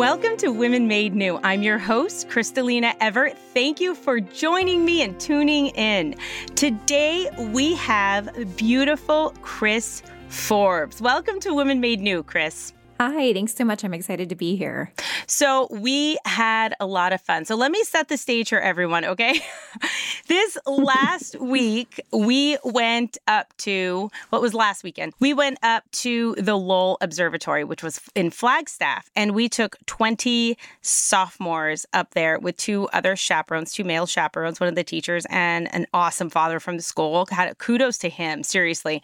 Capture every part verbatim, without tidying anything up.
Welcome to Women Made New. I'm your host, Kristalina Everett. Thank you for joining me and tuning in. Today, we have beautiful Chris Forbes. Welcome to Women Made New, Chris. Hi, thanks so much. I'm excited to be here. So we had a lot of fun. So let me set the stage for everyone, okay? This last week, we went up to, what was last weekend? We went up to the Lowell Observatory, which was in Flagstaff, and we took twenty sophomores up there with two other chaperones, two male chaperones, one of the teachers, and an awesome father from the school. Had kudos to him, seriously.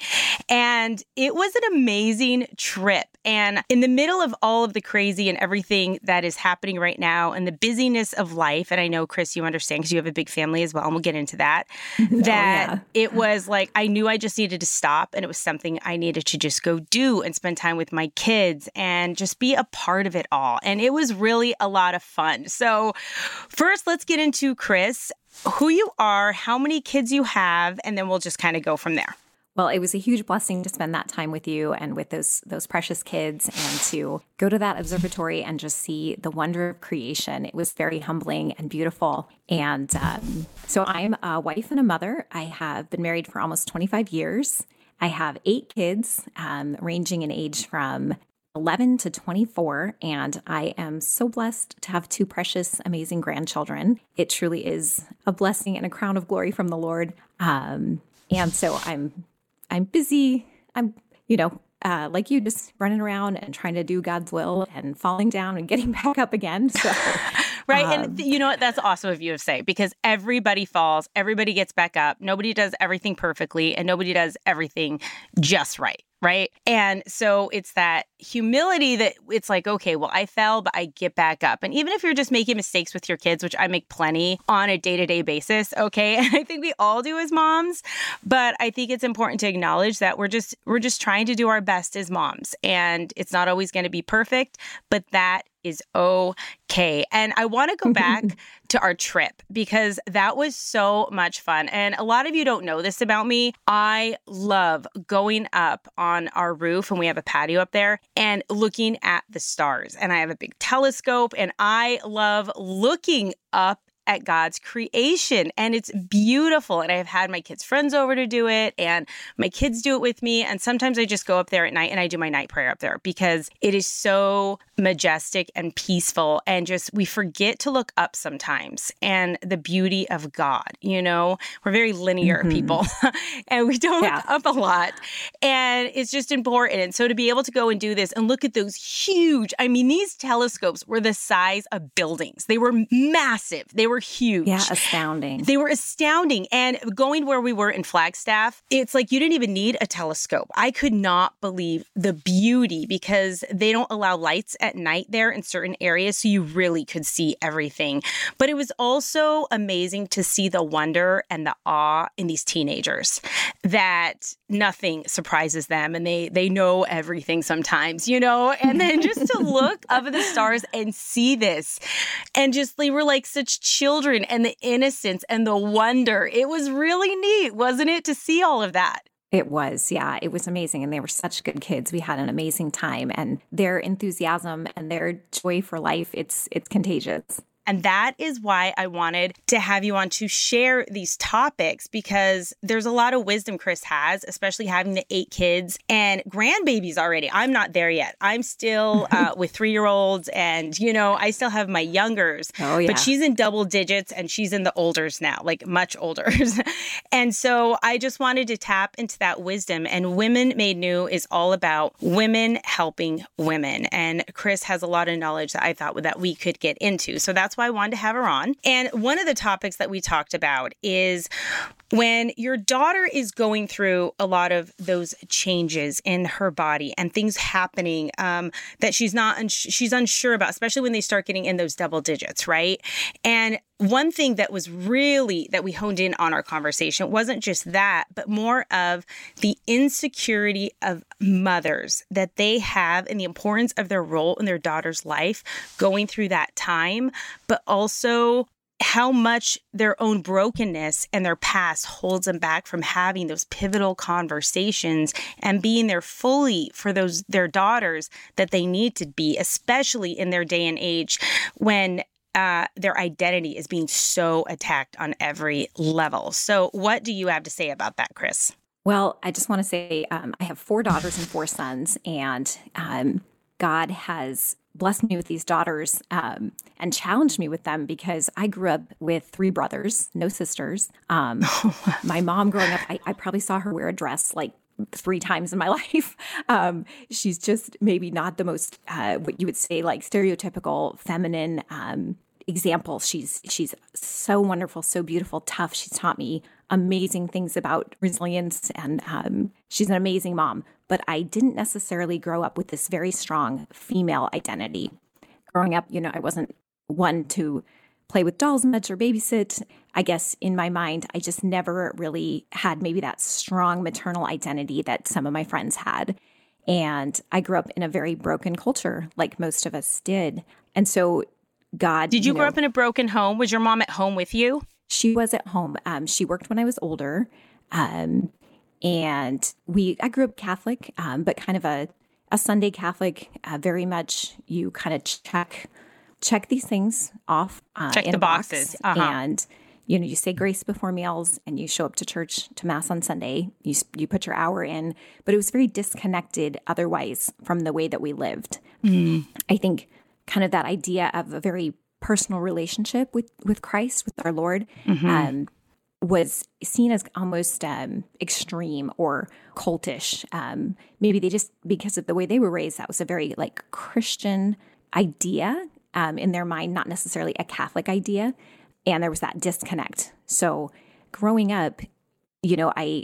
And it was an amazing trip. And in the middle of all of the crazy and everything that is happening right now and the busyness of life, and I know, Chris, you understand because you have a big family as well, and we'll get into that, that oh, yeah. It was like I knew I just needed to stop, and it was something I needed to just go do and spend time with my kids and just be a part of it all. And it was really a lot of fun. So first, let's get into, Chris, who you are, how many kids you have, and then we'll just kind of go from there. Well, it was a huge blessing to spend that time with you and with those those precious kids and to go to that observatory and just see the wonder of creation. It was very humbling and beautiful. And um, so I'm a wife and a mother. I have been married for almost twenty-five years. I have eight kids, um, ranging in age from eleven to twenty-four. And I am so blessed to have two precious, amazing grandchildren. It truly is a blessing and a crown of glory from the Lord. Um, and so I'm I'm busy. I'm, you know, uh, like you, just running around and trying to do God's will and falling down and getting back up again. So, right. Um, and th- you know what? That's awesome of you to say, because everybody falls, everybody gets back up. Nobody does everything perfectly, and nobody does everything just right. Right. And so it's that humility that it's like, okay, well, I fell, but I get back up. And even if you're just making mistakes with your kids, which I make plenty on a day-to-day basis, okay, and I think we all do as moms, but I think it's important to acknowledge that we're just we're just trying to do our best as moms. And it's not always going to be perfect, but that is okay. And I want to go back to our trip because that was so much fun. And a lot of you don't know this about me. I love going up on our roof, and we have a patio up there, and looking at the stars. And I have a big telescope, and I love looking up at God's creation, and it's beautiful. And I've had my kids' friends over to do it, and my kids do it with me. And sometimes I just go up there at night and I do my night prayer up there because it is so majestic and peaceful. And just, we forget to look up sometimes and the beauty of God. You know, we're very linear mm-hmm. people and we don't yeah. look up a lot. And it's just important. And so to be able to go and do this and look at those huge, I mean, these telescopes were the size of buildings. They were massive. They were huge. Yeah, astounding. They were astounding. And going where we were in Flagstaff, it's like you didn't even need a telescope. I could not believe the beauty because they don't allow lights at night there in certain areas, so you really could see everything. But it was also amazing to see the wonder and the awe in these teenagers that nothing surprises them and they they know everything sometimes, you know? And then just to look up at the stars and see this and just they were like such children and the innocence and the wonder. It was really neat, wasn't it, to see all of that? It was, yeah. It was amazing. And they were such good kids. We had an amazing time. And their enthusiasm and their joy for life, it's it's contagious. And that is why I wanted to have you on to share these topics, because there's a lot of wisdom Chris has, especially having the eight kids and grandbabies already. I'm not there yet. I'm still uh, with three-year-olds and, you know, I still have my youngers. Oh, yeah. But she's in double digits and she's in the olders now, like much older. And so I just wanted to tap into that wisdom. And Women Made New is all about women helping women. And Chris has a lot of knowledge that I thought that we could get into. So that's why I wanted to have her on. And one of the topics that we talked about is when your daughter is going through a lot of those changes in her body and things happening um, that she's not, uns- she's unsure about, especially when they start getting in those double digits, right? And one thing that was really, that we honed in on our conversation wasn't just that, but more of the insecurity of mothers that they have and the importance of their role in their daughter's life going through that time, but also how much their own brokenness and their past holds them back from having those pivotal conversations and being there fully for those their daughters that they need to be, especially in their day and age when uh, their identity is being so attacked on every level. So what do you have to say about that, Chris? Well, I just want to say um, I have four daughters and four sons, and um, God has blessed me with these daughters um, and challenged me with them because I grew up with three brothers, no sisters. Um, my mom growing up, I, I probably saw her wear a dress like three times in my life. Um, she's just maybe not the most, uh, what you would say, like stereotypical feminine um, example. She's she's so wonderful, so beautiful, tough. She's taught me amazing things about resilience, and um, she's an amazing mom. But I didn't necessarily grow up with this very strong female identity. Growing up, you know, I wasn't one to play with dolls much or babysit. I guess in my mind, I just never really had maybe that strong maternal identity that some of my friends had. And I grew up in a very broken culture, like most of us did. And so God... Did you, you know, grow up in a broken home? Was your mom at home with you? She was at home. Um, she worked when I was older. Um, and we, I grew up Catholic, um, but kind of a, a Sunday Catholic, uh, very much you kind of check, check these things off. Uh, check in the a box, boxes. Uh-huh. And, you know, you say grace before meals and you show up to church, to mass on Sunday. You, you put your hour in, but it was very disconnected otherwise from the way that we lived. Mm. I think kind of that idea of a very personal relationship with, with Christ, with our Lord, mm-hmm. um, was seen as almost um, extreme or cultish. Um, maybe they just, because of the way they were raised, that was a very like Christian idea um, in their mind, not necessarily a Catholic idea. And there was that disconnect. So growing up, you know, I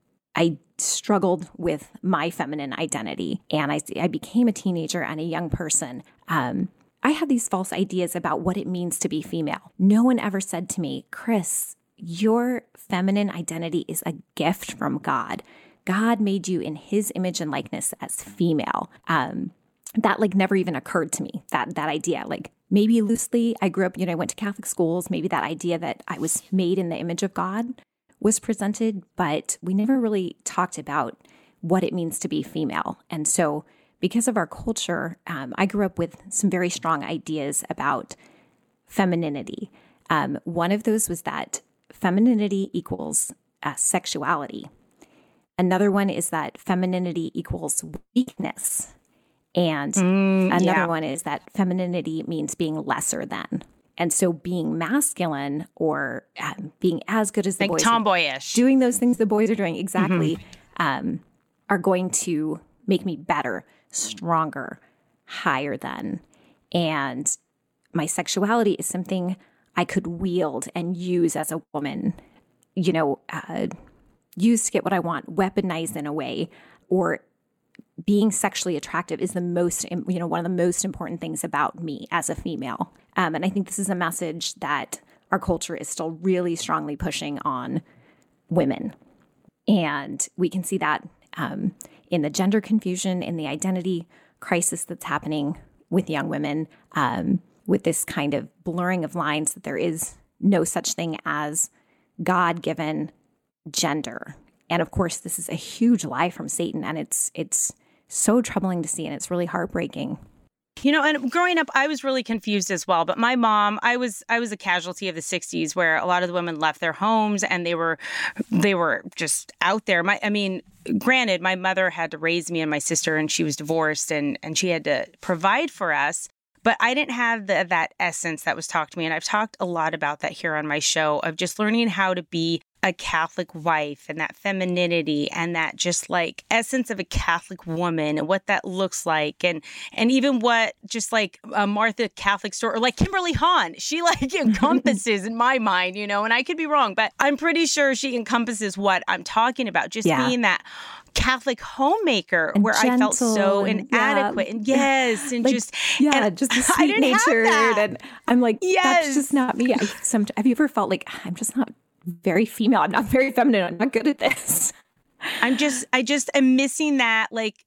I struggled with my feminine identity, and I, I became a teenager and a young person. Um, I had these false ideas about what it means to be female. No one ever said to me, Chris, your feminine identity is a gift from God. God made you in his image and likeness as female. Um, that like never even occurred to me, that that idea. Like maybe loosely, I grew up, you know, I went to Catholic schools. Maybe that idea that I was made in the image of God was presented, but we never really talked about what it means to be female. And so because of our culture, um, I grew up with some very strong ideas about femininity. Um, one of those was that femininity equals uh, sexuality. Another one is that femininity equals weakness. And mm, another yeah. one is that femininity means being lesser than. And so being masculine or um, being as good as the like boys, tomboyish, doing those things the boys are doing exactly, mm-hmm. um, are going to make me better, stronger, higher than. And my sexuality is something I could wield and use as a woman, you know, uh, use to get what I want, weaponized in a way, or being sexually attractive is the most, you know, one of the most important things about me as a female. Um, and I think this is a message that our culture is still really strongly pushing on women. And we can see that um, in the gender confusion, in the identity crisis that's happening with young women, um, with this kind of blurring of lines that there is no such thing as God-given gender. And of course, this is a huge lie from Satan, and it's it's so troubling to see, and it's really heartbreaking. You know, and growing up, I was really confused as well. But my mom, I was I was a casualty of the sixties, where a lot of the women left their homes and they were they were just out there. My, I mean, granted, my mother had to raise me and my sister, and she was divorced, and and she had to provide for us. But I didn't have the, that essence that was taught to me. And I've talked a lot about that here on my show, of just learning how to be a Catholic wife, and that femininity, and that just like essence of a Catholic woman, and what that looks like. And and even what just like a Martha Catholic story, or like Kimberly Hahn, she like encompasses in my mind, you know, and I could be wrong, but I'm pretty sure she encompasses what I'm talking about. Just yeah. being that Catholic homemaker, and where I felt so and, inadequate. Yeah. And yes, and like, just yeah, and just sweet natured. And I'm like, yes. that's just not me. I, some, have you ever felt like I'm just not very female? I'm not very feminine. I'm not good at this. I'm just, I just am missing that like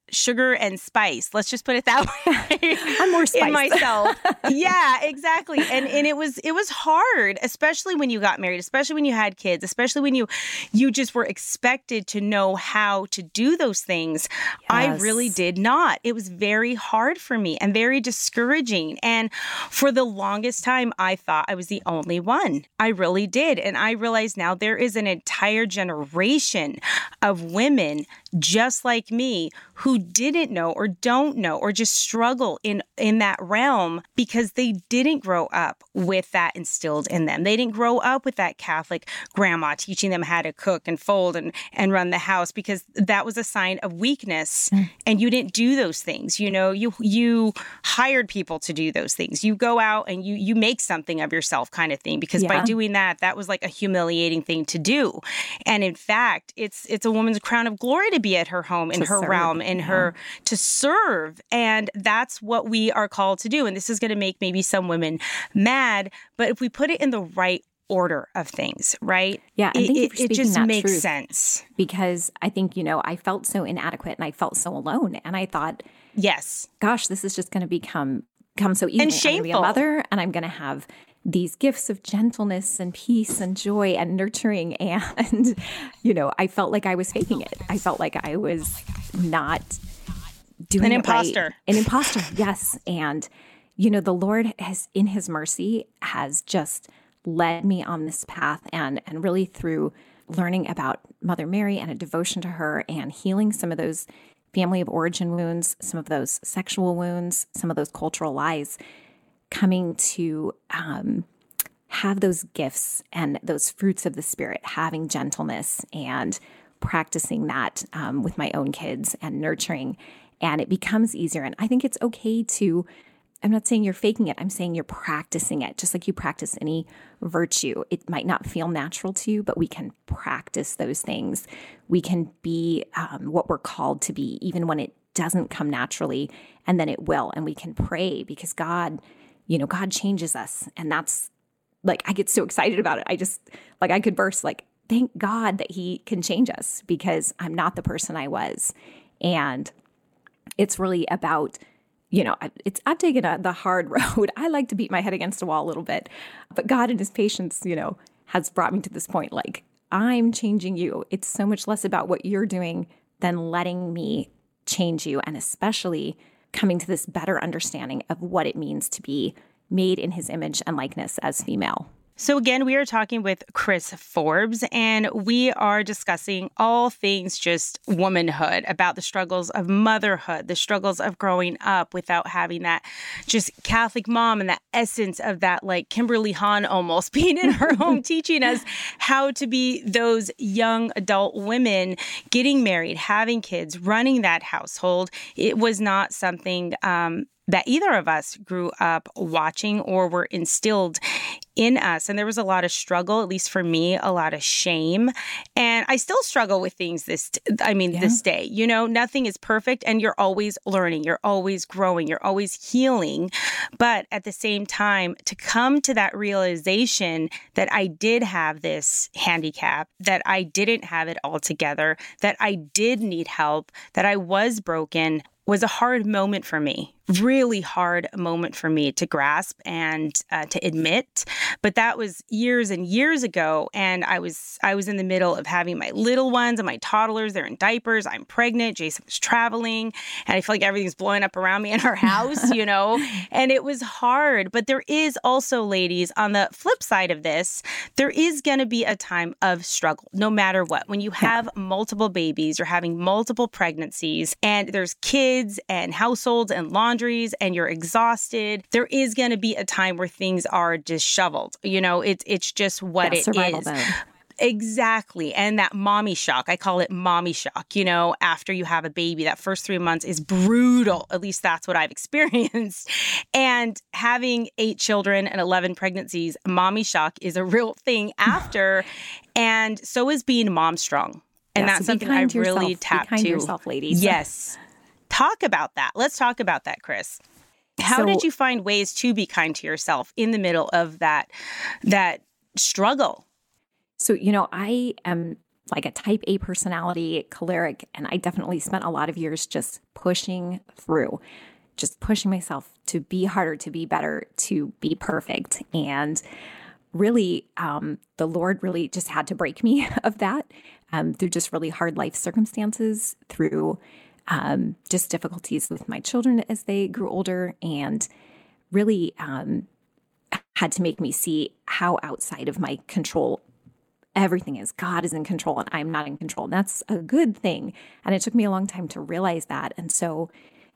sugar and spice. Let's just put it that way. I'm more spice. In myself. Yeah, exactly. And and it was it was hard, especially when you got married, especially when you had kids, especially when you you just were expected to know how to do those things. Yes. I really did not. It was very hard for me and very discouraging. And for the longest time, I thought I was the only one. I really did. And I realize now there is an entire generation of women just like me who didn't know or don't know or just struggle in, in that realm because they didn't grow up with that instilled in them. They didn't grow up with that Catholic grandma teaching them how to cook and fold and, and run the house because that was a sign of weakness. Mm. And you didn't do those things. You know, you you hired people to do those things. You go out and you you make something of yourself kind of thing because yeah. by doing that, that was like a humiliating thing to do. And in fact, it's it's a woman's crown of glory to be at her home, in to her serve. realm, in yeah. her to serve. And that's what we are called to do. And this is going to make maybe some women mad, but if we put it in the right order of things, right? Yeah, and it, thank you for it, it just that makes truth, sense. Because I think, you know, I felt so inadequate and I felt so alone. And I thought, yes, gosh, this is just going to become, become so easy. And I'm shameful. going to be a mother and I'm going to have these gifts of gentleness and peace and joy and nurturing. And, you know, I felt like I was faking it. I felt like I was not doing An it imposter. Right. An imposter, yes. And, you know, the Lord has, in his mercy, has just led me on this path and, and really through learning about Mother Mary and a devotion to her and healing some of those family of origin wounds, some of those sexual wounds, some of those cultural lies, coming to um, have those gifts and those fruits of the Spirit, having gentleness and practicing that um, with my own kids and nurturing. And it becomes easier. And I think it's okay to, I'm not saying you're faking it. I'm saying you're practicing it, just like you practice any virtue. It might not feel natural to you, but we can practice those things. We can be um, what we're called to be, even when it doesn't come naturally, and then it will. And we can pray because God, you know, God changes us. And that's like, I get so excited about it. I just, like, I could burst, like, thank God that he can change us because I'm not the person I was. And it's really about, you know, it's, I've taken a, the hard road. I like to beat my head against a wall a little bit, but God in his patience, you know, has brought me to this point. Like, I'm changing you. It's so much less about what you're doing than letting me change you. And especially coming to this better understanding of what it means to be made in his image and likeness as female. So again, we are talking with Chris Forbes, and we are discussing all things just womanhood, about the struggles of motherhood, the struggles of growing up without having that just Catholic mom and that essence of that, like Kimberly Hahn almost being in her home, teaching us how to be those young adult women, getting married, having kids, running that household. It was not something um, that either of us grew up watching or were instilled in us. And there was a lot of struggle, at least for me, a lot of shame. And I still struggle with things this, I mean, yeah. this day. You know, nothing is perfect and you're always learning, you're always growing, you're always healing. But at the same time, to come to that realization that I did have this handicap, that I didn't have it all together, that I did need help, that I was broken, was a hard moment for me. Really hard moment for me to grasp and uh, to admit. But that was years and years ago. And I was I was in the middle of having my little ones and my toddlers. They're in diapers. I'm pregnant. Jason was traveling. And I feel like everything's blowing up around me in our house, you know. And it was hard. But there is also, ladies, on the flip side of this, there is going to be a time of struggle, no matter what. When you have yeah. multiple babies, you're having multiple pregnancies, and there's kids and households and laundry, and you're exhausted, there is going to be a time where things are disheveled. You know, it's it's just what yeah, it survival is. Mode. Exactly. And that mommy shock, I call it mommy shock, you know, after you have a baby, that first three months is brutal. At least that's what I've experienced. And having eight children and eleven pregnancies, mommy shock is a real thing after. And so is being mom strong. And yeah, that's so something I really yourself. tap be kind to. To yourself, ladies. Yes. Talk about that. Let's talk about that, Chris. How so, did you find ways to be kind to yourself in the middle of that that struggle? So, you know, I am like a type A personality, choleric, and I definitely spent a lot of years just pushing through, just pushing myself to be harder, to be better, to be perfect. And really, um, the Lord really just had to break me of that um, through just really hard life circumstances, through um, just difficulties with my children as they grew older, and really um, had to make me see how outside of my control everything is. God is in control and I'm not in control. And that's a good thing. And it took me a long time to realize that. And so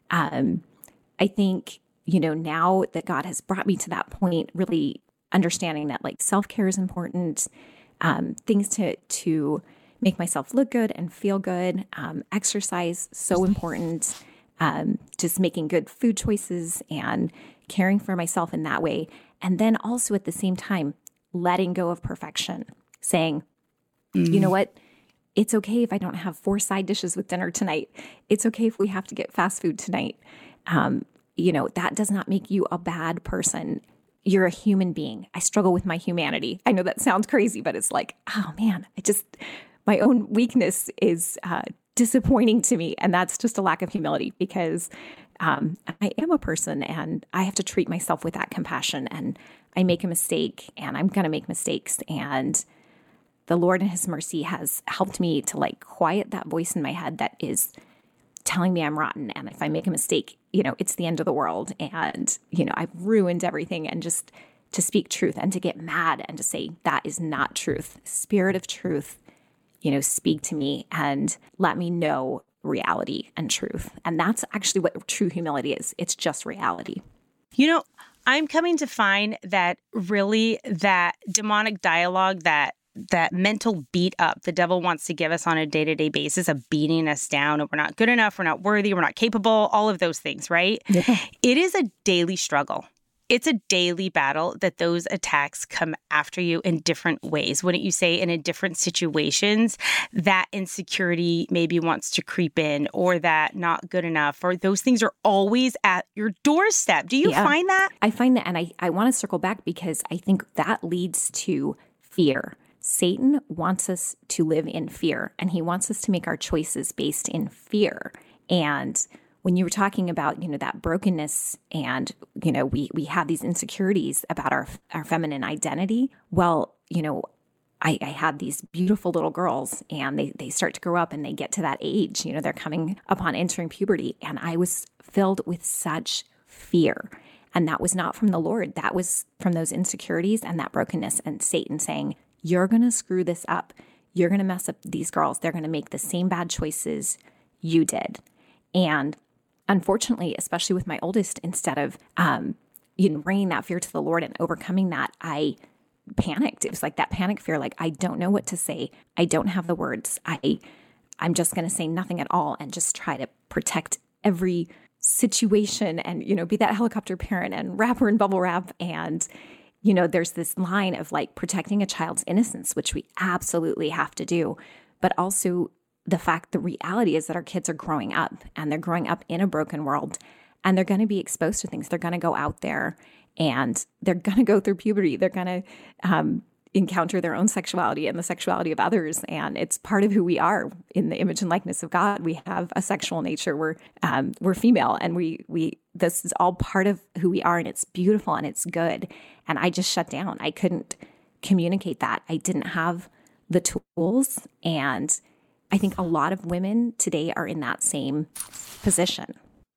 um, I think, you know, now that God has brought me to that point, really understanding that like self-care is important, um, things to to make myself look good and feel good, um, exercise, so important, um, just making good food choices and caring for myself in that way. And then also at the same time, letting go of perfection, saying, mm. you know what? It's okay if I don't have four side dishes with dinner tonight. It's okay if we have to get fast food tonight. Um, you know, that does not make you a bad person. You're a human being. I struggle with my humanity. I know that sounds crazy, but it's like, oh man, I just, my own weakness is uh, disappointing to me. And that's just a lack of humility, because um, I am a person and I have to treat myself with that compassion. And I make a mistake and I'm going to make mistakes. And the Lord in his mercy has helped me to like quiet that voice in my head that is telling me I'm rotten. And if I make a mistake, you know, it's the end of the world. And, you know, I've ruined everything. And just to speak truth and to get mad and to say, that is not truth. Spirit of truth, you know, speak to me and let me know reality and truth. And that's actually what true humility is. It's just reality. You know, I'm coming to find that really that demonic dialogue, that that mental beat up the devil wants to give us on a day-to-day basis of beating us down, and we're not good enough, we're not worthy, we're not capable, all of those things, right? Yeah. It is a daily struggle. It's a daily battle that those attacks come after you in different ways. Wouldn't you say, and in different situations, that insecurity maybe wants to creep in, or that not good enough, or those things are always at your doorstep. Do you yeah. find that? I find that, and I, I want to circle back because I think that leads to fear. Satan wants us to live in fear, and he wants us to make our choices based in fear. And when you were talking about, you know, that brokenness and, you know, we we have these insecurities about our our feminine identity. Well, you know, I, I had these beautiful little girls, and they they start to grow up and they get to that age, you know, they're coming upon entering puberty. And I was filled with such fear. And that was not from the Lord. That was from those insecurities and that brokenness, and Satan saying, you're going to screw this up. You're going to mess up these girls. They're going to make the same bad choices you did. And unfortunately, especially with my oldest, instead of um, you know, bringing that fear to the Lord and overcoming that, I panicked. It was like that panic fear, like, I don't know what to say. I don't have the words. I, I'm just going to say nothing at all and just try to protect every situation and, you know, be that helicopter parent and wrap her in bubble wrap. And you know, there's this line of like protecting a child's innocence, which we absolutely have to do. But also the fact, the reality is that our kids are growing up, and they're growing up in a broken world, and they're going to be exposed to things. They're going to go out there and they're going to go through puberty. They're going to um, encounter their own sexuality and the sexuality of others. And it's part of who we are in the image and likeness of God. We have a sexual nature. We're, um, we're female, and we, we, this is all part of who we are, and it's beautiful and it's good. And I just shut down. I couldn't communicate that. I didn't have the tools. And I think a lot of women today are in that same position.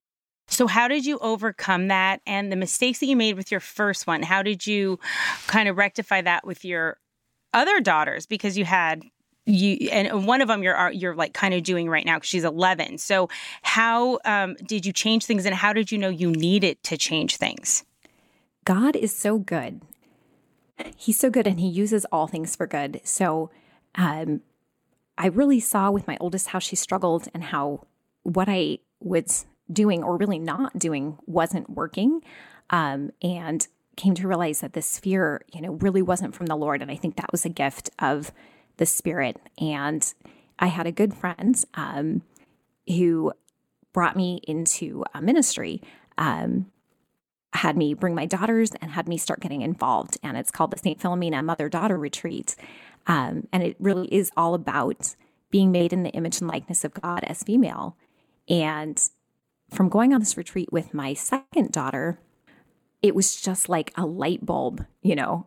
So how did you overcome that and the mistakes that you made with your first one? How did you kind of rectify that with your other daughters? Because you had you, and one of them you're you're like kind of doing right now because she's eleven. So how um, did you change things, and how did you know you needed to change things? God is so good. He's so good, and he uses all things for good. So um, I really saw with my oldest how she struggled, and how what I was doing or really not doing wasn't working, um, and came to realize that this fear, you know, really wasn't from the Lord. And I think that was a gift of the Spirit. And I had a good friend um, who brought me into a ministry, um, had me bring my daughters and had me start getting involved. And it's called the Saint Philomena Mother-Daughter Retreat. Um, and it really is all about being made in the image and likeness of God as female. And from going on this retreat with my second daughter, it was just like a light bulb, you know,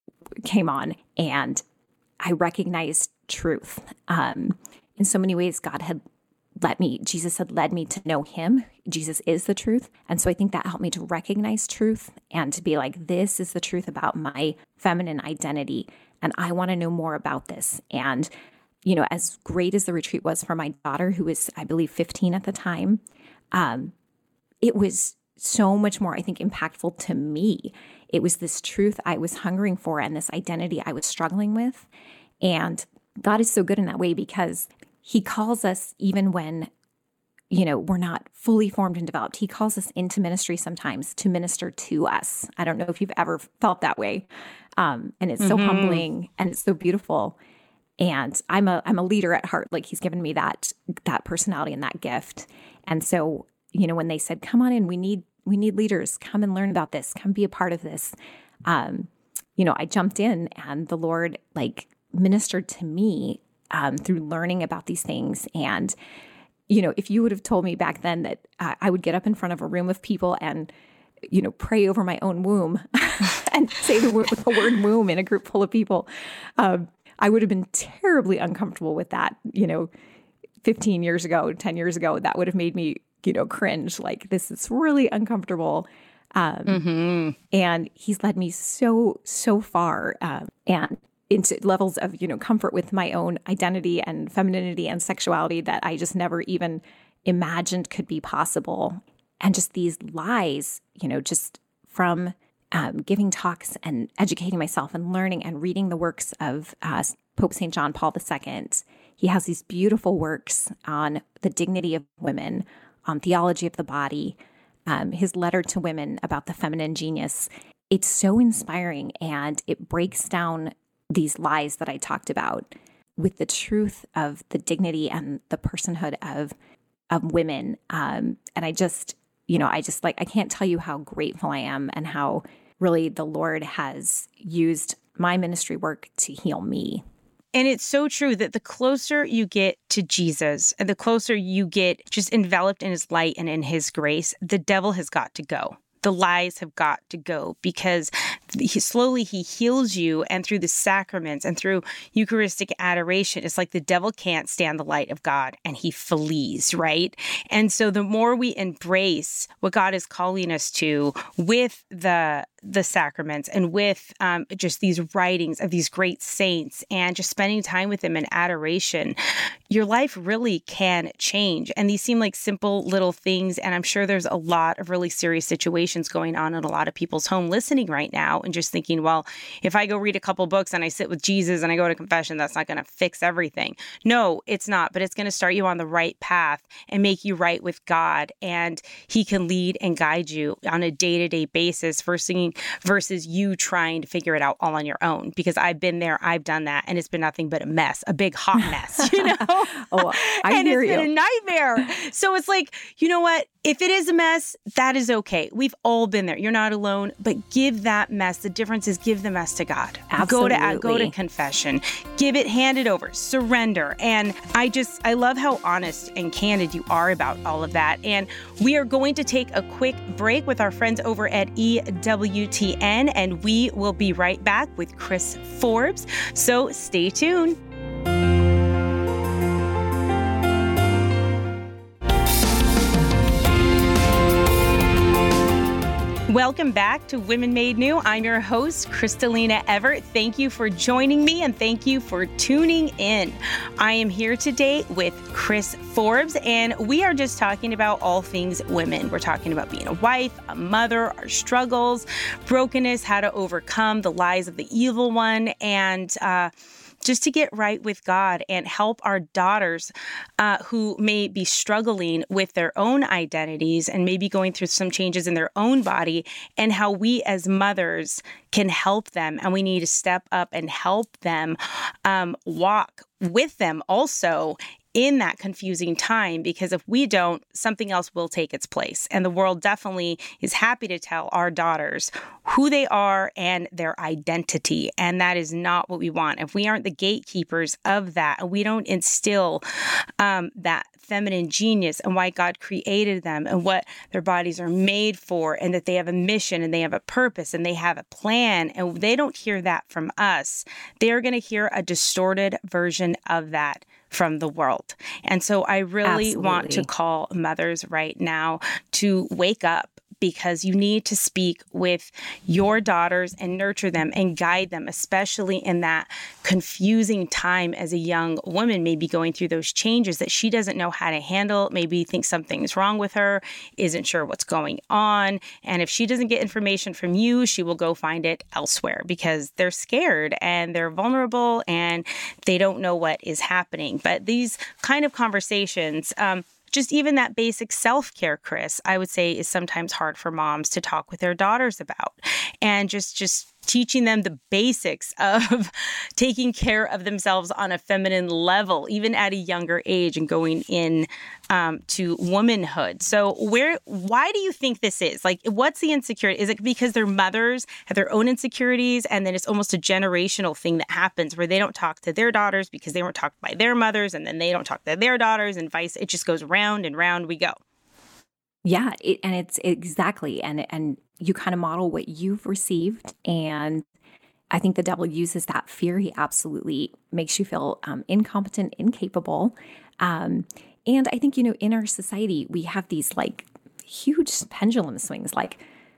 came on, and I recognized truth. Um, in so many ways, God had led me, Jesus had led me to know him. Jesus is the truth. And so I think that helped me to recognize truth and to be like, this is the truth about my feminine identity. And I want to know more about this. And, you know, as great as the retreat was for my daughter, who was, I believe, fifteen at the time, um, it was so much more, I think, impactful to me. It was this truth I was hungering for and this identity I was struggling with. And God is so good in that way, because he calls us even when, you know, we're not fully formed and developed. He calls us into ministry sometimes to minister to us. I don't know if you've ever felt that way. Um, and it's so mm-hmm. humbling and it's so beautiful. And I'm a I'm a leader at heart. Like, he's given me that that personality and that gift. And so, you know, when they said, come on in, we need we need leaders, come and learn about this, come be a part of this. Um, you know, I jumped in, and the Lord like ministered to me um, through learning about these things. And, you know, if you would have told me back then that uh, I would get up in front of a room of people and, you know, pray over my own womb and say the, word, the word womb in a group full of people, um, I would have been terribly uncomfortable with that. You know, fifteen years ago, ten years ago, that would have made me, you know, cringe. Like, this is really uncomfortable. Um, mm-hmm. And he's led me so, so far um, and into levels of, you know, comfort with my own identity and femininity and sexuality that I just never even imagined could be possible. And just these lies, you know, just from um, giving talks and educating myself and learning and reading the works of uh, Pope Saint John Paul the Second. He has these beautiful works on the dignity of women, on theology of the body, um, his letter to women about the feminine genius. It's so inspiring, and it breaks down these lies that I talked about with the truth of the dignity and the personhood of of women. Um, and I just, you know, I just like, I can't tell you how grateful I am and how really the Lord has used my ministry work to heal me. And it's so true that the closer you get to Jesus and the closer you get just enveloped in his light and in his grace, the devil has got to go. The lies have got to go, because he, slowly he heals you, and through the sacraments and through Eucharistic adoration, it's like the devil can't stand the light of God and he flees, right? And so the more we embrace what God is calling us to with the the sacraments and with um, just these writings of these great saints and just spending time with them in adoration, your life really can change. And these seem like simple little things. And I'm sure there's a lot of really serious situations going on in a lot of people's home listening right now and just thinking, well, if I go read a couple books and I sit with Jesus and I go to confession, that's not going to fix everything. No, it's not. But it's going to start you on the right path and make you right with God. And he can lead and guide you on a day-to-day basis versus, versus you trying to figure it out all on your own. Because I've been there, I've done that, and it's been nothing but a mess, a big hot mess, you know? oh, I and hear it's you. been a nightmare. So it's like, you know what? If it is a mess, that is okay. We've all been there. You're not alone, but give that mess. The difference is give the mess to God. Absolutely. Go to, go to confession. Give it, hand it over, surrender. And I just, I love how honest and candid you are about all of that. And we are going to take a quick break with our friends over at E W T N, and we will be right back with Chris Forbes. So stay tuned. Welcome back to Women Made New. I'm your host, Kristalina Everett. Thank you for joining me, and thank you for tuning in. I am here today with Chris Forbes, and we are just talking about all things women. We're talking about being a wife, a mother, our struggles, brokenness, how to overcome the lies of the evil one, and uh, just to get right with God and help our daughters uh, who may be struggling with their own identities and maybe going through some changes in their own body, and how we as mothers can help them. And we need to step up and help them um, walk with them also in that confusing time, because if we don't, something else will take its place. And the world definitely is happy to tell our daughters who they are and their identity. And that is not what we want. If we aren't the gatekeepers of that, and we don't instill um, that feminine genius and why God created them and what their bodies are made for, and that they have a mission and they have a purpose and they have a plan, and they don't hear that from us, they're going to hear a distorted version of that from the world. And so I really Absolutely. want to call mothers right now to wake up, because you need to speak with your daughters and nurture them and guide them, especially in that confusing time as a young woman, maybe going through those changes that she doesn't know how to handle, maybe thinks something's wrong with her, isn't sure what's going on. And if she doesn't get information from you, she will go find it elsewhere because they're scared and they're vulnerable and they don't know what is happening. But these kind of conversations, um, just even that basic self-care, Chris, I would say is sometimes hard for moms to talk with their daughters about. And just, just teaching them the basics of taking care of themselves on a feminine level, even at a younger age, and going in um, to womanhood. So where, why do you think this is? Like, what's the insecurity? Is it because their mothers have their own insecurities, and then it's almost a generational thing that happens where they don't talk to their daughters because they weren't talked by their mothers, and then they don't talk to their daughters, and vice, it just goes round and round we go. Yeah, it, and it's exactly, and and you kind of model what you've received, and I think the devil uses that fear. He absolutely makes you feel um, incompetent, incapable, um, and I think, you know, in our society we have these like huge pendulum swings, like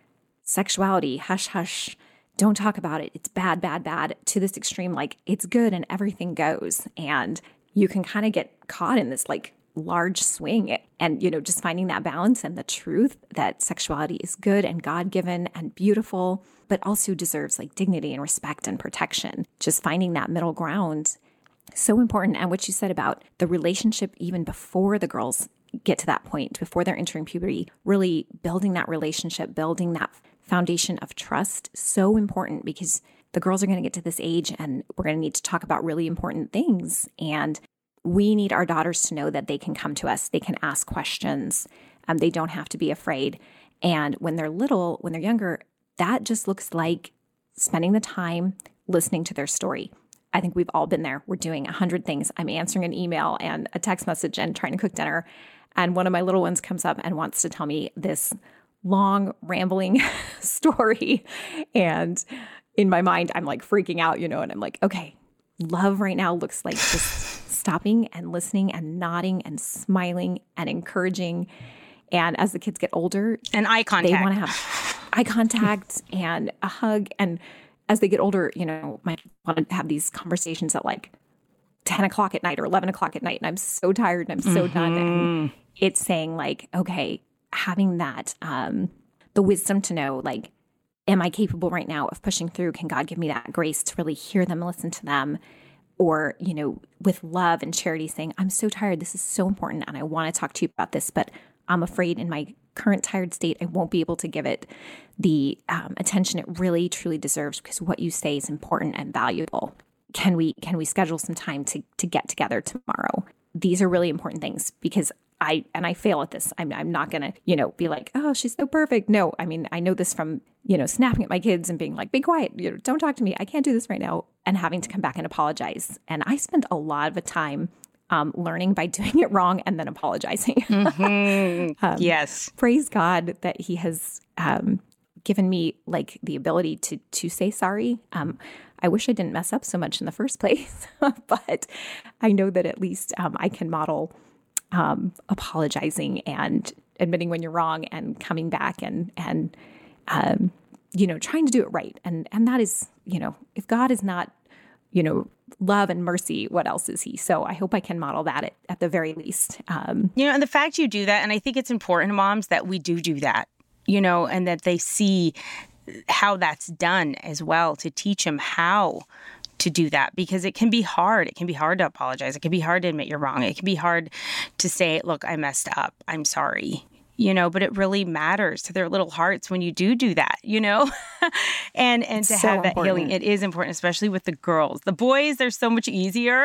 sexuality, hush hush, don't talk about it, it's bad, bad, bad, to this extreme, like it's good and everything goes, and you can kind of get caught in this like large swing, and, you know, just finding that balance and the truth that sexuality is good and God-given and beautiful, but also deserves like dignity and respect and protection. Just finding that middle ground, so important. And what you said about the relationship, even before the girls get to that point, before they're entering puberty, really building that relationship, building that foundation of trust, so important, because the girls are going to get to this age and we're going to need to talk about really important things. And we need our daughters to know that they can come to us. They can ask questions. Um, they don't have to be afraid. And when they're little, when they're younger, that just looks like spending the time listening to their story. I think we've all been there. We're doing a hundred things. I'm answering an email and a text message and trying to cook dinner. And one of my little ones comes up and wants to tell me this long, rambling story. And in my mind, I'm like freaking out, you know, and I'm like, okay, love right now looks like just stopping and listening and nodding and smiling and encouraging. And as the kids get older, and eye contact, they want to have eye contact and a hug. And as they get older, you know, might want to have these conversations at like ten o'clock at night or eleven o'clock at night. And I'm so tired and I'm so mm-hmm. done. And it's saying like, okay, having that, um, the wisdom to know, like, am I capable right now of pushing through? Can God give me that grace to really hear them, listen to them? Or, you know, with love and charity saying, I'm so tired. This is so important. And I want to talk to you about this, but I'm afraid in my current tired state, I won't be able to give it the um, attention it really, truly deserves, because what you say is important and valuable. Can we, can we schedule some time to, to get together tomorrow? These are really important things, because I, and I fail at this. I'm, I'm not going to, you know, be like, oh, she's so perfect. No, I mean, I know this from, you know, snapping at my kids and being like, be quiet, you know, don't talk to me. I can't do this right now. And having to come back and apologize. And I spent a lot of the time um, learning by doing it wrong and then apologizing. Mm-hmm. um, yes. Praise God that he has um, given me like the ability to, to say sorry. Um, I wish I didn't mess up so much in the first place, but I know that at least um, I can model Um, apologizing and admitting when you're wrong and coming back and, and, um, you know, trying to do it right. And, and that is, you know, if God is not, you know, love and mercy, what else is he? So I hope I can model that at, at the very least. Um, you know, and the fact you do that, and I think it's important, moms, that we do do that, you know, and that they see how that's done as well, to teach them how to do that, because it can be hard. It can be hard to apologize. It can be hard to admit you're wrong. It can be hard to say, look, I messed up. I'm sorry. You know, but it really matters to their little hearts when you do do that, you know, and and to so have that important. healing. It is important, especially with the girls. The boys, they're so much easier.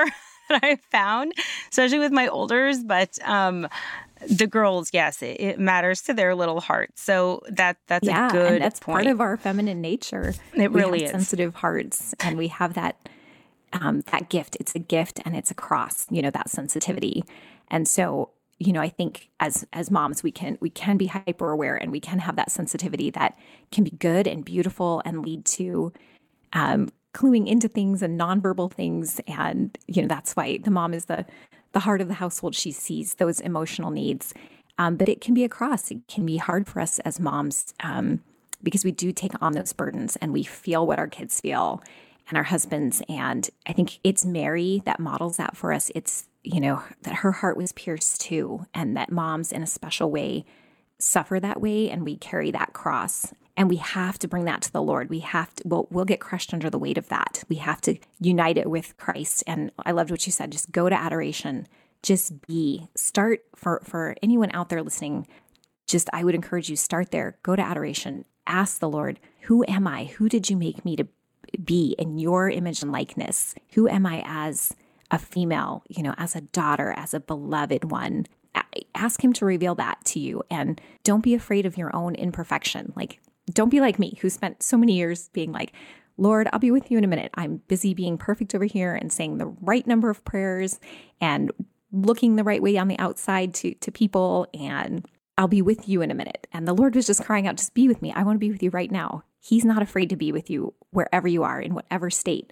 that I've found, especially with my olders. But um, the girls, yes, it, it matters to their little hearts. So that that's yeah, a good and that's point. part of our feminine nature. It we really have is. Sensitive hearts, and we have that um, that gift. It's a gift, and it's a cross. You know, that sensitivity, and so. You know, I think as as moms, we can we can be hyper aware, and we can have that sensitivity that can be good and beautiful and lead to um, cluing into things and nonverbal things. And you know, that's why the mom is the the heart of the household. She sees those emotional needs, um, but it can be a cross. It can be hard for us as moms um, because we do take on those burdens, and we feel what our kids feel and our husbands. And I think it's Mary that models that for us. It's you know, that her heart was pierced too, and that moms in a special way suffer that way, and we carry that cross. And we have to bring that to the Lord. We have to, we'll, we'll get crushed under the weight of that. We have to unite it with Christ. And I loved what you said, just go to adoration, just be, start for, for anyone out there listening, just, I would encourage you, start there, go to adoration, ask the Lord, who am I? Who did you make me to be in your image and likeness? Who am I as a female, you know, as a daughter, as a beloved one? Ask him to reveal that to you, and don't be afraid of your own imperfection. Like, don't be like me, who spent so many years being like, Lord, I'll be with you in a minute. I'm busy being perfect over here and saying the right number of prayers and looking the right way on the outside to, to people, and I'll be with you in a minute. And the Lord was just crying out, just be with me. I want to be with you right now. He's not afraid to be with you wherever you are, in whatever state.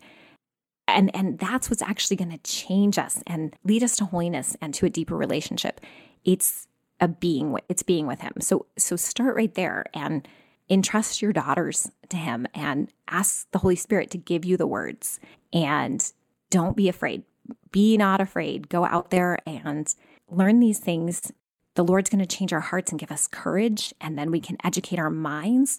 And and that's what's actually going to change us and lead us to holiness and to a deeper relationship. It's a being with, it's being with him. So so start right there and entrust your daughters to him and ask the Holy Spirit to give you the words. And don't be afraid. Be not afraid. Go out there and learn these things. The Lord's going to change our hearts and give us courage, and then we can educate our minds.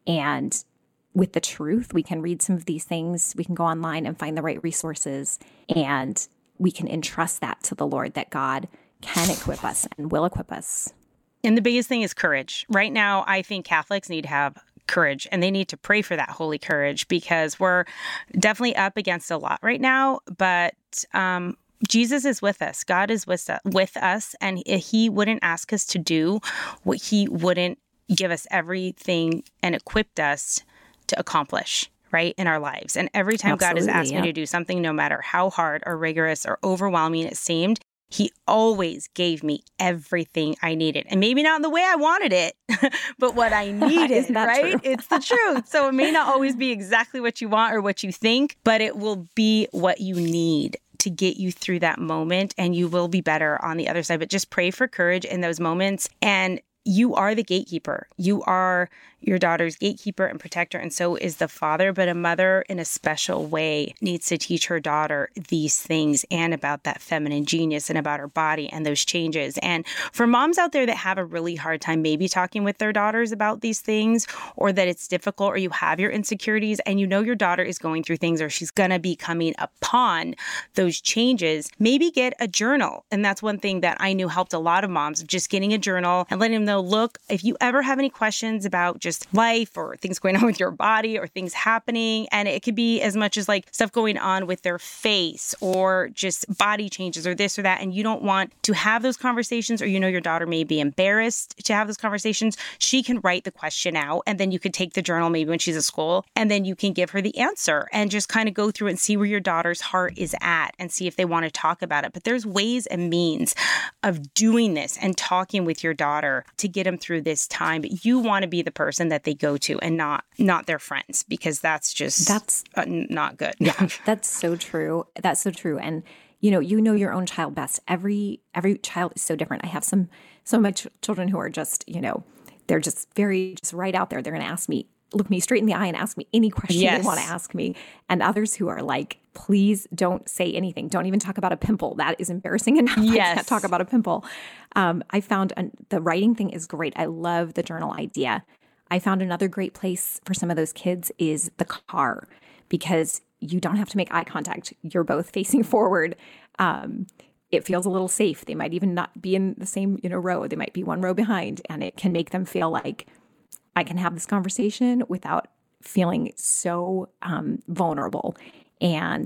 And with the truth, we can read some of these things. We can go online and find the right resources, and we can entrust that to the Lord, that God can equip us and will equip us. And the biggest thing is courage. Right now, I think Catholics need to have courage, and they need to pray for that holy courage, because we're definitely up against a lot right now. But um, Jesus is with us. God is with us, with us, and he wouldn't ask us to do what he wouldn't give us everything and equipped us to accomplish, right, in our lives. And every time Absolutely, God has asked yeah. me to do something, no matter how hard or rigorous or overwhelming it seemed, he always gave me everything I needed. And maybe not in the way I wanted it, but what I needed, Isn't that right? true? It's the truth. So it may not always be exactly what you want or what you think, but it will be what you need to get you through that moment, and you will be better on the other side. But just pray for courage in those moments. And you are the gatekeeper. You are your daughter's gatekeeper and protector, and so is the father. But a mother, in a special way, needs to teach her daughter these things, and about that feminine genius, and about her body and those changes. And for moms out there that have a really hard time maybe talking with their daughters about these things, or that it's difficult, or you have your insecurities and you know your daughter is going through things, or she's going to be coming upon those changes, maybe get a journal. And that's one thing that I knew helped a lot of moms, of just getting a journal and letting them know, look, if you ever have any questions about just life or things going on with your body or things happening, and it could be as much as like stuff going on with their face or just body changes or this or that, and you don't want to have those conversations, or you know your daughter may be embarrassed to have those conversations, she can write the question out, and then you could take the journal maybe when she's at school, and then you can give her the answer and just kind of go through and see where your daughter's heart is at and see if they want to talk about it. But there's ways and means of doing this and talking with your daughter to get them through this time. But you want to be the person that they go to, and not not their friends, because that's just That's uh, not good. Yeah, that's so true. That's so true. And you know, you know your own child best. Every every child is so different. I have some some of my ch- children who are just, you know, they're just very just right out there. They're going to ask me, look me straight in the eye and ask me any question Yes. they want to ask me. And others who are like, please don't say anything. Don't even talk about a pimple. That is embarrassing enough. I Yes. can't talk about a pimple. Um, I found an, the writing thing is great. I love the journal idea. I found another great place for some of those kids is the car, because you don't have to make eye contact. You're both facing forward. Um, it feels a little safe. They might even not be in the same, you know, row. They might be one row behind, and it can make them feel like I can have this conversation without feeling so um, vulnerable. And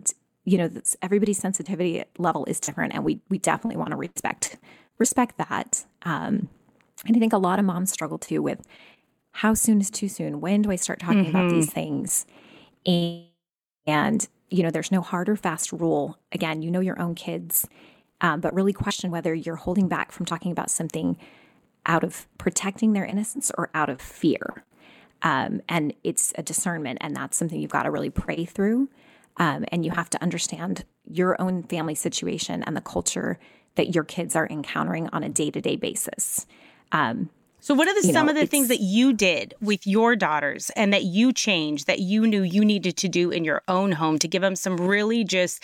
you know, that's, everybody's sensitivity level is different, and we we definitely want to respect respect that. Um, and I think a lot of moms struggle too with how soon is too soon. When do I start talking mm-hmm. about these things? And, and you know, there's no hard or fast rule. Again, you know your own kids, um, but really question whether you're holding back from talking about something out of protecting their innocence or out of fear. Um, and it's a discernment, and that's something you've got to really pray through. Um, and you have to understand your own family situation and the culture that your kids are encountering on a day-to-day basis. Um, so what are the, some know, of the things that you did with your daughters and that you changed, that you knew you needed to do in your own home to give them some really just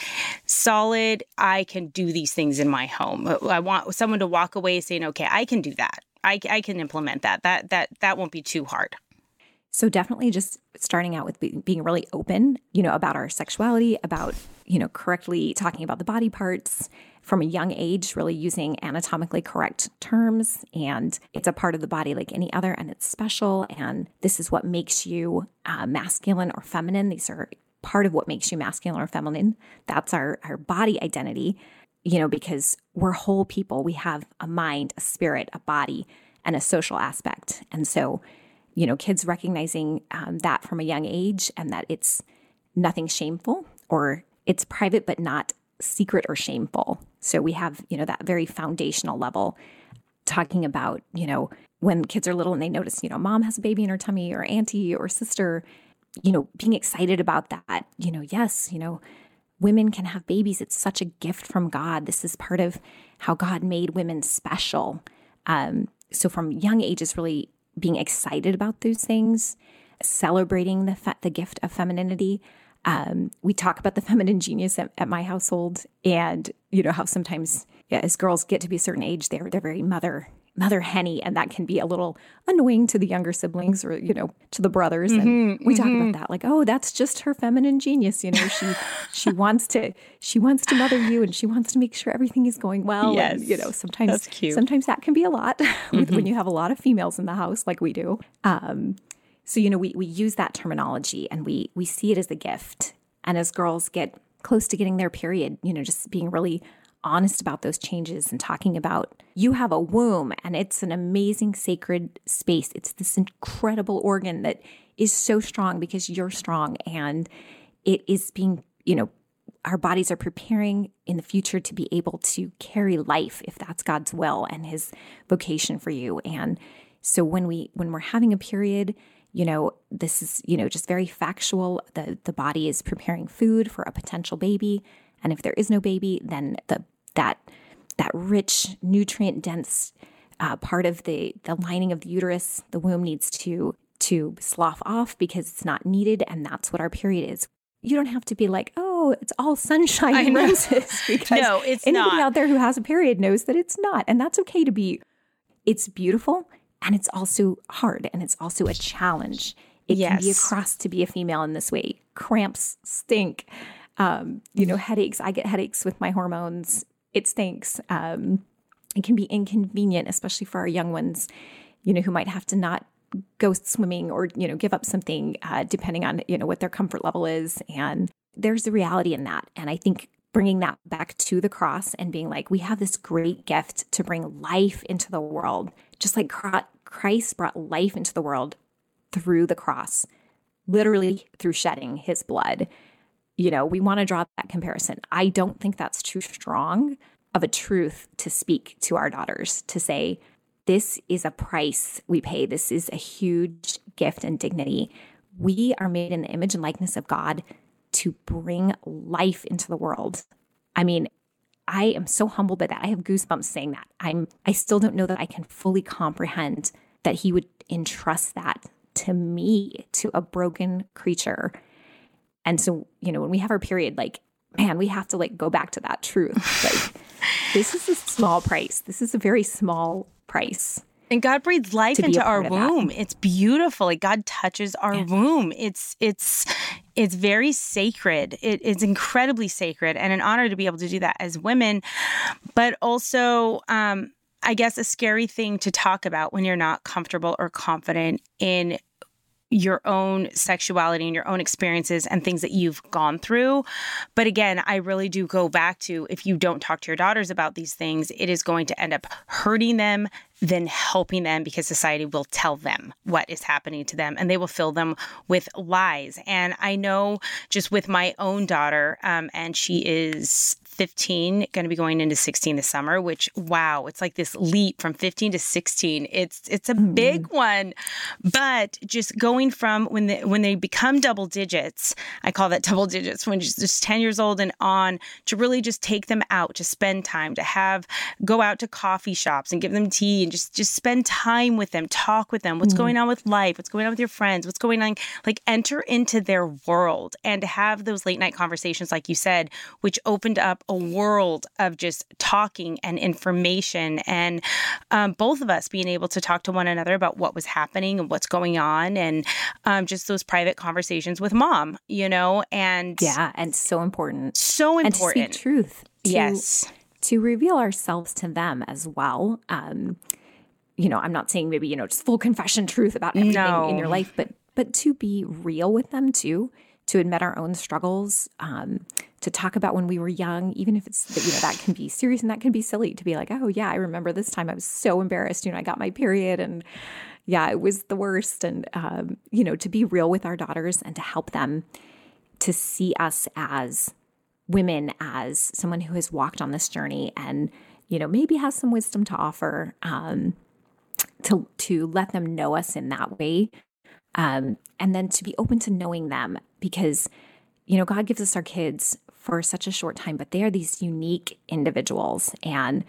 solid, I can do these things in my home. I want someone to walk away saying, okay, I can do that. I, I can implement that. That, that, that won't be too hard. So definitely just starting out with be- being really open, you know, about our sexuality, about, you know, correctly talking about the body parts from a young age, really using anatomically correct terms. And it's a part of the body like any other, and it's special. And this is what makes you uh, masculine or feminine. These are part of what makes you masculine or feminine. That's our, our body identity, you know, because we're whole people. We have a mind, a spirit, a body, and a social aspect. And so, you know, kids recognizing um, that from a young age, and that it's nothing shameful, or it's private but not secret or shameful. So we have, you know, that very foundational level talking about, you know, when kids are little and they notice, you know, mom has a baby in her tummy, or auntie or sister, you know, being excited about that, you know, yes, you know, women can have babies. It's such a gift from God. This is part of how God made women special. Um, so from young ages, really being excited about those things, celebrating the fe- the gift of femininity. Um, we talk about the feminine genius at, at my household, and you know how sometimes, yeah, as girls get to be a certain age, they're they're very mother mother henny, and that can be a little annoying to the younger siblings, or you know to the brothers. Mm-hmm, and we mm-hmm. talk about that, like, oh, that's just her feminine genius. You know, she she wants to she wants to mother you, and she wants to make sure everything is going well. Yes, and, you know, sometimes that's cute. Sometimes that can be a lot mm-hmm. when you have a lot of females in the house, like we do. Um, so you know, we we use that terminology, and we we see it as a gift. And as girls get close to getting their period, you know, just being really honest about those changes and talking about, you have a womb, and it's an amazing sacred space. It's this incredible organ that is so strong because you're strong, and it is being, you know, our bodies are preparing in the future to be able to carry life, if that's God's will and his vocation for you. And so when we, when we're having a period, you know, this is, you know, just very factual. The the body is preparing food for a potential baby. And if there is no baby, then the that that rich, nutrient-dense uh, part of the, the lining of the uterus, the womb, needs to to slough off because it's not needed. And that's what our period is. You don't have to be like, oh, it's all sunshine and roses. Because no, it's anybody not. out there who has a period knows that it's not. And that's okay to be. It's beautiful. And it's also hard, and it's also a challenge. It yes. can be a cross to be a female in this way. Cramps stink. Um, you know, headaches. I get headaches with my hormones. It stinks. Um, it can be inconvenient, especially for our young ones, you know, who might have to not go swimming or, you know, give up something uh, depending on, you know, what their comfort level is. And there's the reality in that. And I think bringing that back to the cross and being like, we have this great gift to bring life into the world, just like Christ brought life into the world through the cross, literally through shedding his blood. You know, we want to draw that comparison. I don't think that's too strong of a truth to speak to our daughters, to say, this is a price we pay. This is a huge gift and dignity. We are made in the image and likeness of God to bring life into the world. I mean, I am so humbled by that. I have goosebumps saying that. I'm, I still don't know that I can fully comprehend that he would entrust that to me, to a broken creature. And so, you know, when we have our period, like, man, we have to like go back to that truth. Like, this is a small price. This is a very small price. And God breathes life into our womb. It's beautiful. Like God touches our yeah. womb. It's it's it's very sacred. It is incredibly sacred, and an honor to be able to do that as women. But also, um, I guess, a scary thing to talk about when you're not comfortable or confident in your own sexuality and your own experiences and things that you've gone through. But again, I really do go back to, if you don't talk to your daughters about these things, it is going to end up hurting them than helping them, because society will tell them what is happening to them and they will fill them with lies. And I know just with my own daughter, um, and she is fifteen, going to be going into sixteen this summer, which, wow, it's like this leap from fifteen to sixteen. It's it's a mm-hmm. big one. But just going from when they, when they become double digits, I call that double digits, when she's just ten years old and on, to really just take them out, to spend time, to have, go out to coffee shops and give them tea and just, just spend time with them, talk with them, what's mm-hmm. going on with life, what's going on with your friends, what's going on, like enter into their world and to have those late night conversations, like you said, which opened up a world of just talking and information, and um, both of us being able to talk to one another about what was happening and what's going on, and um, just those private conversations with mom, you know, and yeah, and so important, so important, and to speak truth, to, yes, to reveal ourselves to them as well. Um, you know, I'm not saying maybe, you know, just full confession truth about everything no. in your life, but but to be real with them too, to admit our own struggles, um, to talk about when we were young, even if it's, you know, that can be serious and that can be silly, to be like, oh yeah, I remember this time I was so embarrassed, you know, I got my period and yeah, it was the worst. And, um, you know, to be real with our daughters and to help them to see us as women, as someone who has walked on this journey and, you know, maybe has some wisdom to offer, um, to, to let them know us in that way. Um, and then to be open to knowing them, because, you know, God gives us our kids for such a short time, but they are these unique individuals. And,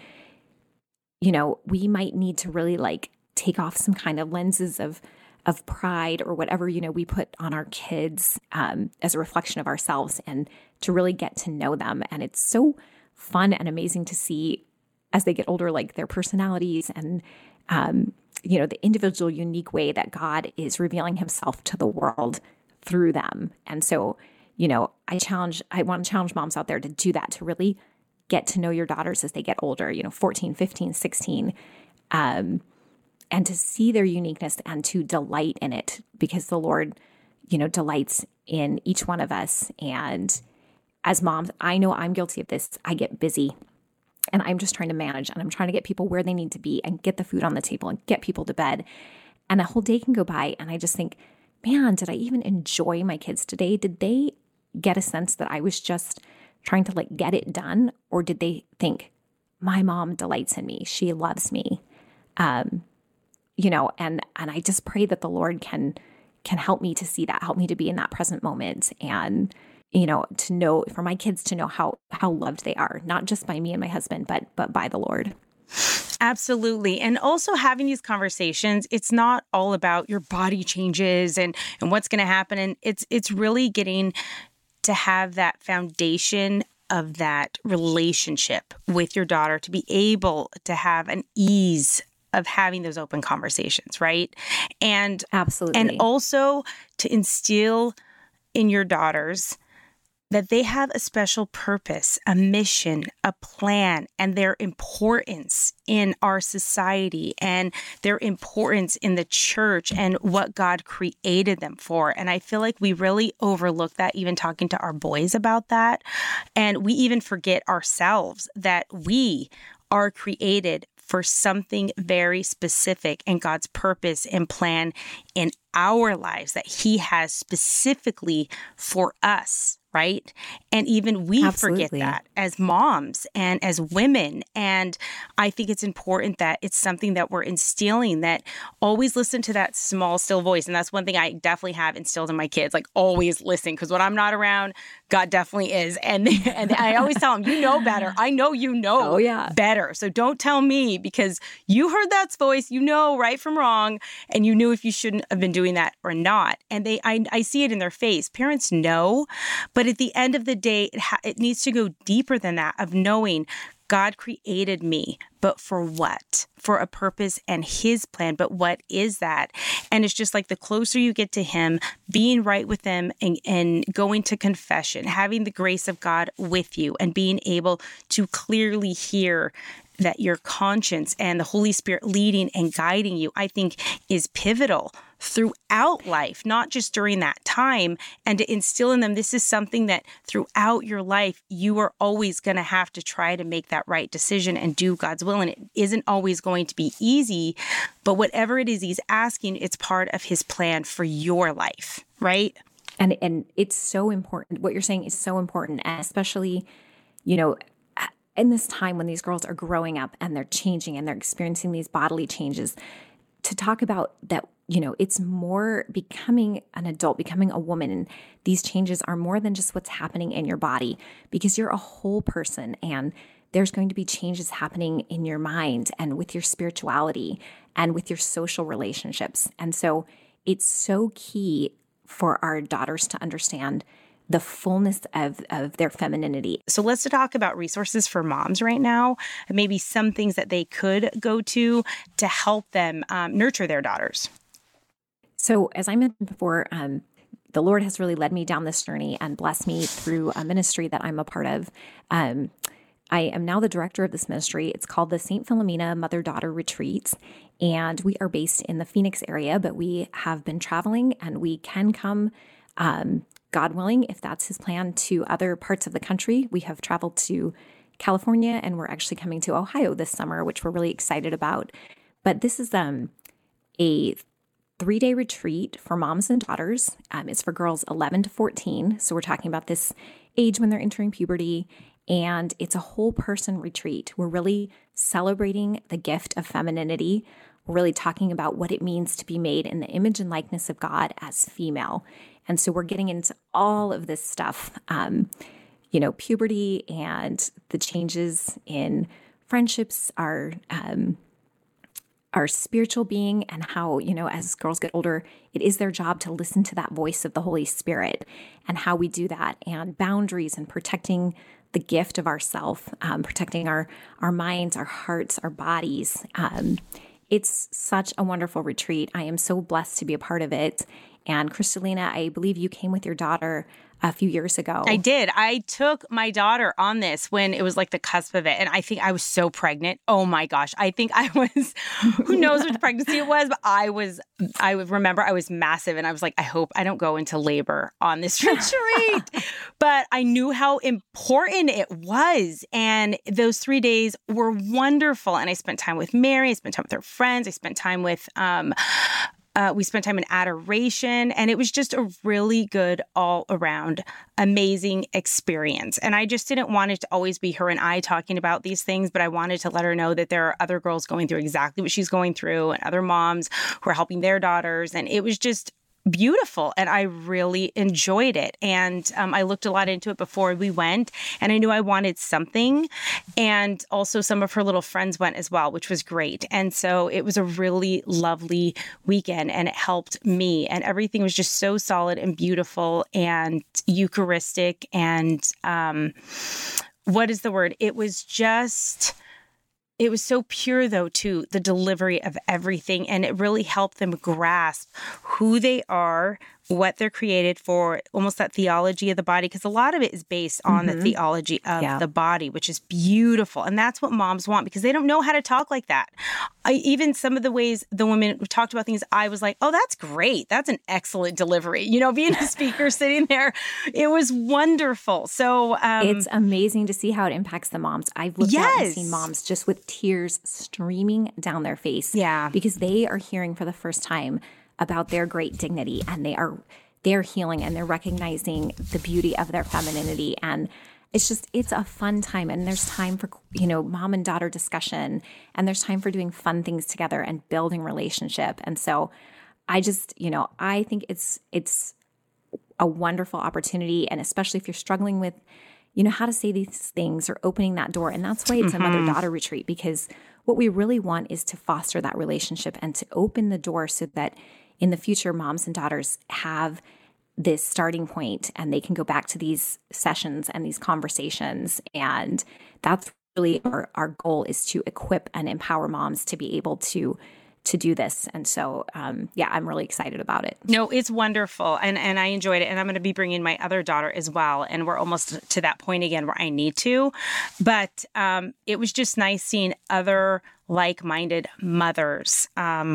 you know, we might need to really like take off some kind of lenses of, of pride or whatever, you know, we put on our kids, um, as a reflection of ourselves, and to really get to know them. And it's so fun and amazing to see as they get older, like their personalities and, um, you know, the individual unique way that God is revealing himself to the world through them. And so, you know, I challenge, I want to challenge moms out there to do that, to really get to know your daughters as they get older, you know, fourteen, fifteen, sixteen, um, and to see their uniqueness and to delight in it, because the Lord, you know, delights in each one of us. And as moms, I know I'm guilty of this. I get busy and I'm just trying to manage, and I'm trying to get people where they need to be and get the food on the table and get people to bed. And a whole day can go by and I just think, man, did I even enjoy my kids today? Did they get a sense that I was just trying to like get it done? Or did they think, my mom delights in me, she loves me? Um, you know, and, and I just pray that the Lord can, can help me to see that, help me to be in that present moment. And, you know, to know, for my kids to know how, how loved they are, not just by me and my husband, but, but by the Lord. Absolutely. And also having these conversations, it's not all about your body changes and, and what's going to happen. And it's, it's really getting to have that foundation of that relationship with your daughter, to be able to have an ease of having those open conversations, right? And absolutely. And also to instill in your daughters that they have a special purpose, a mission, a plan, and their importance in our society and their importance in the church and what God created them for. And I feel like we really overlook that, even talking to our boys about that. And we even forget ourselves that we are created for something very specific, and God's purpose and plan in our lives that he has specifically for us, right? And even we Absolutely. forget that as moms and as women. And I think it's important that it's something that we're instilling, that always listen to that small, still voice. And that's one thing I definitely have instilled in my kids, like always listen, because when I'm not around, God definitely is. And, and I always tell them, you know better. I know you know oh, yeah. better. So don't tell me, because you heard that voice, you know right from wrong, and you knew if you shouldn't have been doing that or not. And they, I, I see it in their face. Parents know, but at the end of the day, it, ha- it needs to go deeper than that, of knowing God created me, but for what? For a purpose and his plan. But what is that? And it's just like the closer you get to him, being right with him and, and going to confession, having the grace of God with you and being able to clearly hear that your conscience and the Holy Spirit leading and guiding you, I think is pivotal throughout life, not just during that time, and to instill in them, this is something that throughout your life, you are always going to have to try to make that right decision and do God's will. And it isn't always going to be easy, but whatever it is he's asking, it's part of his plan for your life, right? And and it's so important. What you're saying is so important, and especially, you know, in this time when these girls are growing up and they're changing and they're experiencing these bodily changes, to talk about that, you know, it's more becoming an adult, becoming a woman. And these changes are more than just what's happening in your body, because you're a whole person, and there's going to be changes happening in your mind and with your spirituality and with your social relationships. And so it's so key for our daughters to understand the fullness of, of their femininity. So let's talk about resources for moms right now, and maybe some things that they could go to to help them um, nurture their daughters. So as I mentioned before, um, the Lord has really led me down this journey and blessed me through a ministry that I'm a part of. Um, I am now the director of this ministry. It's called the Saint Philomena Mother-Daughter Retreats, and we are based in the Phoenix area, but we have been traveling, and we can come, um, God willing, if that's his plan, to other parts of the country. We have traveled to California, and we're actually coming to Ohio this summer, which we're really excited about. But this is um, a three-day retreat for moms and daughters. Um, it's for girls eleven to fourteen. So we're talking about this age when they're entering puberty. And it's a whole person retreat. We're really celebrating the gift of femininity. We're really talking about what it means to be made in the image and likeness of God as female. And so we're getting into all of this stuff, um, you know, puberty and the changes in friendships, our um, our spiritual being, and how, you know, as girls get older, it is their job to listen to that voice of the Holy Spirit, and how we do that, and boundaries, and protecting the gift of ourself, um, protecting our our minds, our hearts, our bodies. Um, it's such a wonderful retreat. I am so blessed to be a part of it. And Kristalina, I believe you came with your daughter a few years ago. I did. I took my daughter on this when it was like the cusp of it. And I think I was so pregnant. Oh my gosh. I think I was, who knows which pregnancy it was, but I was, I would remember I was massive. And I was like, I hope I don't go into labor on this retreat. But I knew how important it was. And those three days were wonderful. And I spent time with Mary. I spent time with her friends. I spent time with, um, Uh, we spent time in adoration, and it was just a really good all around amazing experience. And I just didn't want it to always be her and I talking about these things, but I wanted to let her know that there are other girls going through exactly what she's going through, and other moms who are helping their daughters. And it was just beautiful, and I really enjoyed it. And um, I looked a lot into it before we went, and I knew I wanted something. And also some of her little friends went as well, which was great. And so it was a really lovely weekend, and it helped me. And everything was just so solid and beautiful and Eucharistic. And um, what is the word? It was just... It was so pure, though, too, the delivery of everything. And it really helped them grasp who they are, what they're created for, almost that theology of the body, because a lot of it is based on mm-hmm. the theology of yeah. the body, which is beautiful. And that's what moms want, because they don't know how to talk like that. I, even some of the ways the women talked about things, I was like, oh, that's great. That's an excellent delivery. You know, being a speaker sitting there, it was wonderful. So um, it's amazing to see how it impacts the moms. I've looked yes. out and seen moms just with tears streaming down their face. Yeah. Because they are hearing for the first time about their great dignity, and they are they're healing, and they're recognizing the beauty of their femininity. And it's just, it's a fun time. And there's time for, you know, mom and daughter discussion, and there's time for doing fun things together and building relationship. And so I just, you know, I think it's, it's a wonderful opportunity. And especially if you're struggling with, you know, how to say these things or opening that door. And that's why it's mm-hmm. a mother-daughter retreat, because what we really want is to foster that relationship and to open the door so that in the future, moms and daughters have this starting point, and they can go back to these sessions and these conversations. And that's really our, our goal, is to equip and empower moms to be able to to do this. And so, um, yeah, I'm really excited about it. No, it's wonderful. And and I enjoyed it. And I'm going to be bringing my other daughter as well. And we're almost to that point again where I need to. But um, it was just nice seeing other like-minded mothers um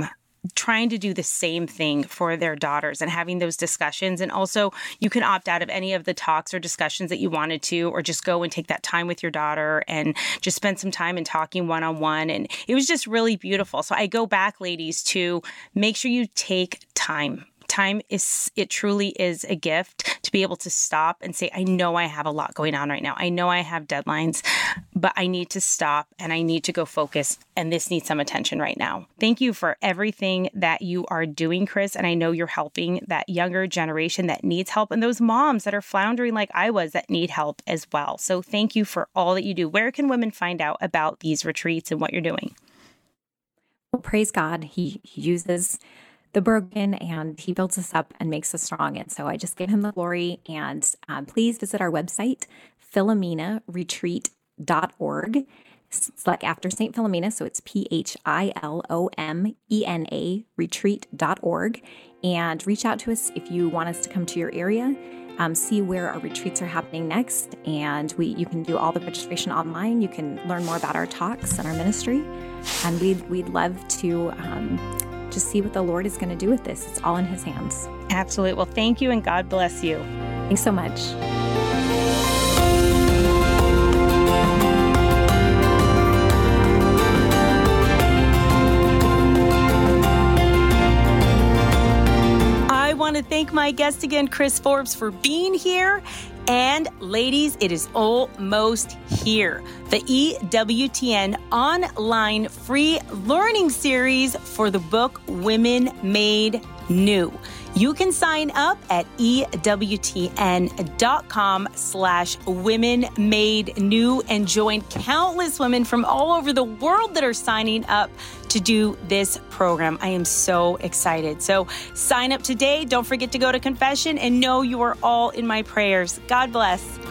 trying to do the same thing for their daughters and having those discussions. And also, you can opt out of any of the talks or discussions that you wanted to, or just go and take that time with your daughter and just spend some time and talking one-on-one. And it was just really beautiful. So I go back, ladies, to make sure you take time. Time is, it truly is a gift to be able to stop and say, I know I have a lot going on right now. I know I have deadlines, but I need to stop and I need to go focus. And this needs some attention right now. Thank you for everything that you are doing, Chris. And I know you're helping that younger generation that needs help and those moms that are floundering like I was that need help as well. So thank you for all that you do. Where can women find out about these retreats and what you're doing? Well, praise God. He, he uses the broken and he builds us up and makes us strong. And so I just give him the glory. And um, please visit our website, philomena retreat dot org. It's like after Saint Philomena. So it's P H I L O M E N A retreat dot org. And reach out to us if you want us to come to your area. Um, see where our retreats are happening next. And we you can do all the registration online. You can learn more about our talks and our ministry. And we'd, we'd love to um, just see what the Lord is going to do with this. It's all in his hands. Absolutely. Well, thank you and God bless you. Thanks so much. I want to thank my guest again, Chris Forbes, for being here. And ladies, it is almost here. The E W T N online free learning series for the book Women Made New. You can sign up at ewtn.com slash women made new and join countless women from all over the world that are signing up to do this program. I am so excited. So sign up today. Don't forget to go to confession and know you are all in my prayers. God bless.